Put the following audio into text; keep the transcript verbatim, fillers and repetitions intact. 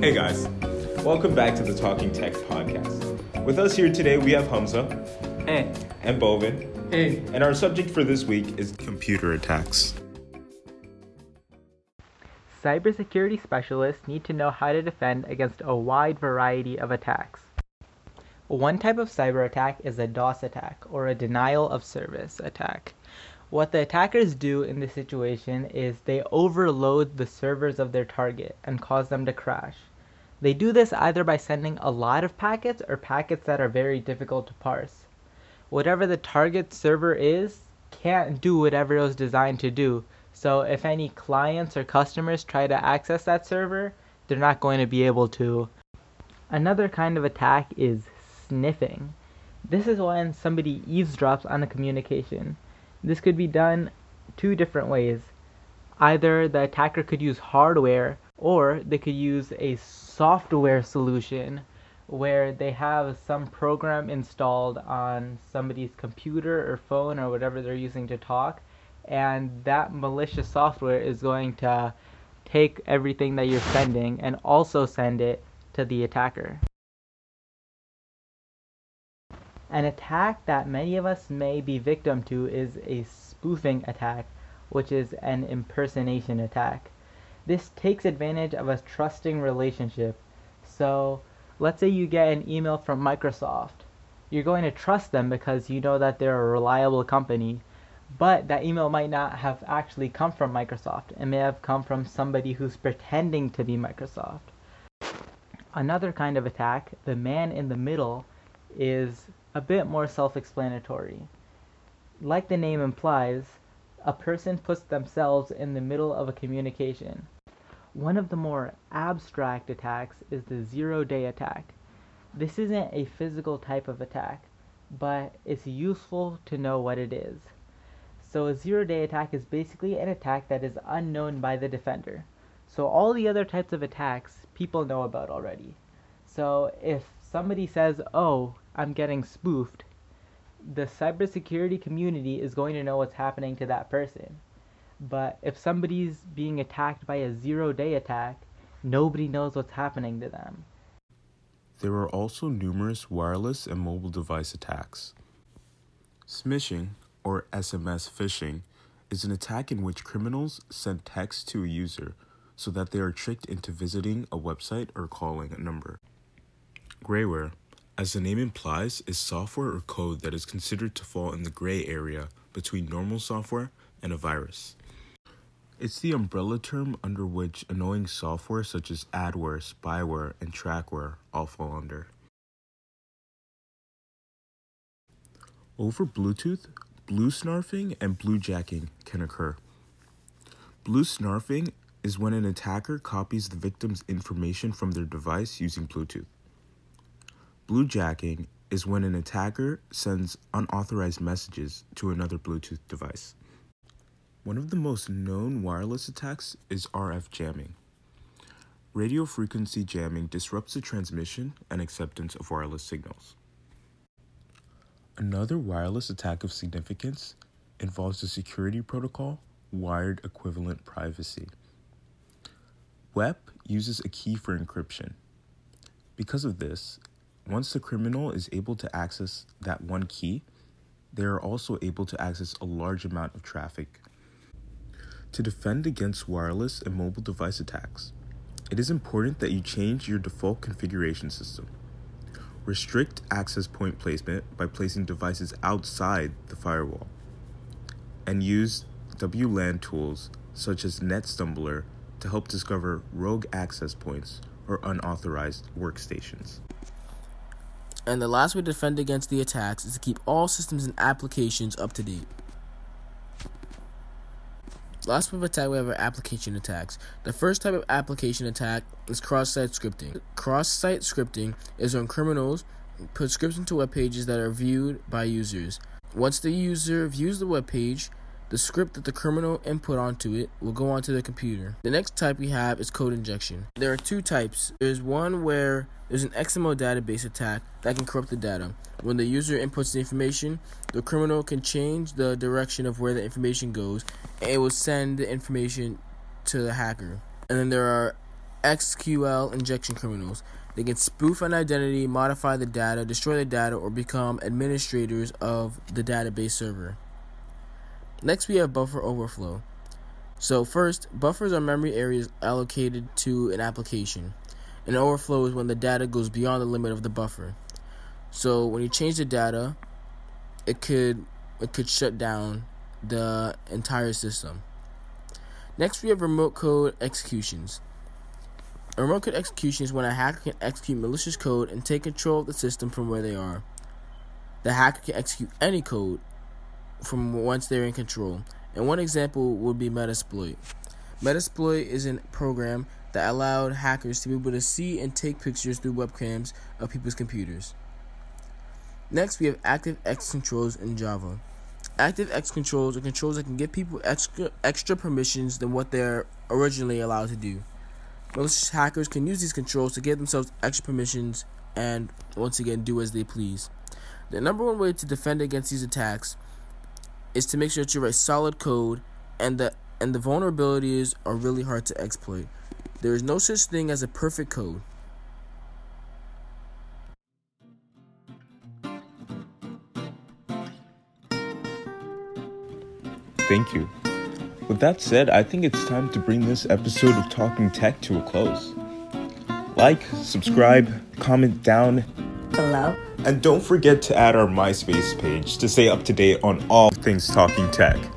Hey guys, welcome back to the Talking Tech podcast. With us here today we have Hamza. Hey. And Bovin. Hey. And our subject for this week is computer attacks. Cybersecurity specialists need to know how to defend against a wide variety of attacks. One type of cyber attack is a DOS attack, or a denial of service attack. What the attackers do in this situation is they overload the servers of their target and cause them to crash. They do this either by sending a lot of packets or packets that are very difficult to parse. Whatever the target server is can't do whatever it was designed to do, so if any clients or customers try to access that server, they're not going to be able to. Another kind of attack is sniffing. This is when somebody eavesdrops on a communication. This could be done two different ways. Either the attacker could use hardware, or they could use a software solution where they have some program installed on somebody's computer or phone or whatever they're using to talk, and that malicious software is going to take everything that you're sending and also send it to the attacker. An attack that many of us may be victim to is a spoofing attack, which is an impersonation attack. This takes advantage of a trusting relationship. So let's say you get an email from Microsoft. You're going to trust them because you know that they're a reliable company, but that email might not have actually come from Microsoft. It may have come from somebody who's pretending to be Microsoft. Another kind of attack, the man in the middle, is a bit more self-explanatory. Like the name implies, a person puts themselves in the middle of a communication. One of the more abstract attacks is the zero-day attack. This isn't a physical type of attack, but it's useful to know what it is. So a zero-day attack is basically an attack that is unknown by the defender. So all the other types of attacks people know about already. So if somebody says, oh, I'm getting spoofed, the cybersecurity community is going to know what's happening to that person. But if somebody's being attacked by a zero-day attack, nobody knows what's happening to them. There are also numerous wireless and mobile device attacks. Smishing, or S M S phishing, is an attack in which criminals send text to a user so that they are tricked into visiting a website or calling a number. Grayware, as the name implies, is software or code that is considered to fall in the gray area between normal software and a virus. It's the umbrella term under which annoying software such as adware, spyware, and trackware all fall under. Over Bluetooth, blue snarfing and bluejacking can occur. Blue snarfing is when an attacker copies the victim's information from their device using Bluetooth. Bluejacking is when an attacker sends unauthorized messages to another Bluetooth device. One of the most known wireless attacks is R F jamming. Radio frequency jamming disrupts the transmission and acceptance of wireless signals. Another wireless attack of significance involves the security protocol Wired Equivalent Privacy. W E P uses a key for encryption. Because of this, once the criminal is able to access that one key, they are also able to access a large amount of traffic. To defend against wireless and mobile device attacks, it is important that you change your default configuration system. Restrict access point placement by placing devices outside the firewall. And use W LAN tools such as NetStumbler to help discover rogue access points or unauthorized workstations. And the last way to defend against the attacks is to keep all systems and applications up to date. Last type of attack, we have our application attacks. The first type of application attack is cross-site scripting. Cross-site scripting is when criminals put scripts into web pages that are viewed by users. Once the user views the web page, the script that the criminal input onto it will go onto the computer. The next type we have is code injection. There are two types. There's one where there's an X M L database attack that can corrupt the data. When the user inputs the information, the criminal can change the direction of where the information goes, and it will send the information to the hacker. And then there are S Q L injection criminals. They can spoof an identity, modify the data, destroy the data, or become administrators of the database server. Next, we have buffer overflow. So first, buffers are memory areas allocated to an application. An overflow is when the data goes beyond the limit of the buffer. So when you change the data, it could it could shut down the entire system. Next, we have remote code executions. A remote code execution is when a hacker can execute malicious code and take control of the system from where they are. The hacker can execute any code from once they're in control. And one example would be Metasploit. Metasploit is a program that allowed hackers to be able to see and take pictures through webcams of people's computers. Next, we have ActiveX controls in Java. ActiveX controls are controls that can give people extra extra permissions than what they're originally allowed to do. Malicious hackers can use these controls to give themselves extra permissions and, once again, do as they please. The number one way to defend against these attacks is to make sure that you write solid code, and the and the vulnerabilities are really hard to exploit. There is no such thing as a perfect code. Thank you. With that said, I think it's time to bring this episode of Talking Tech to a close. Like, subscribe, comment down below. And don't forget to add our MySpace page to stay up to date on all things Talking Tech.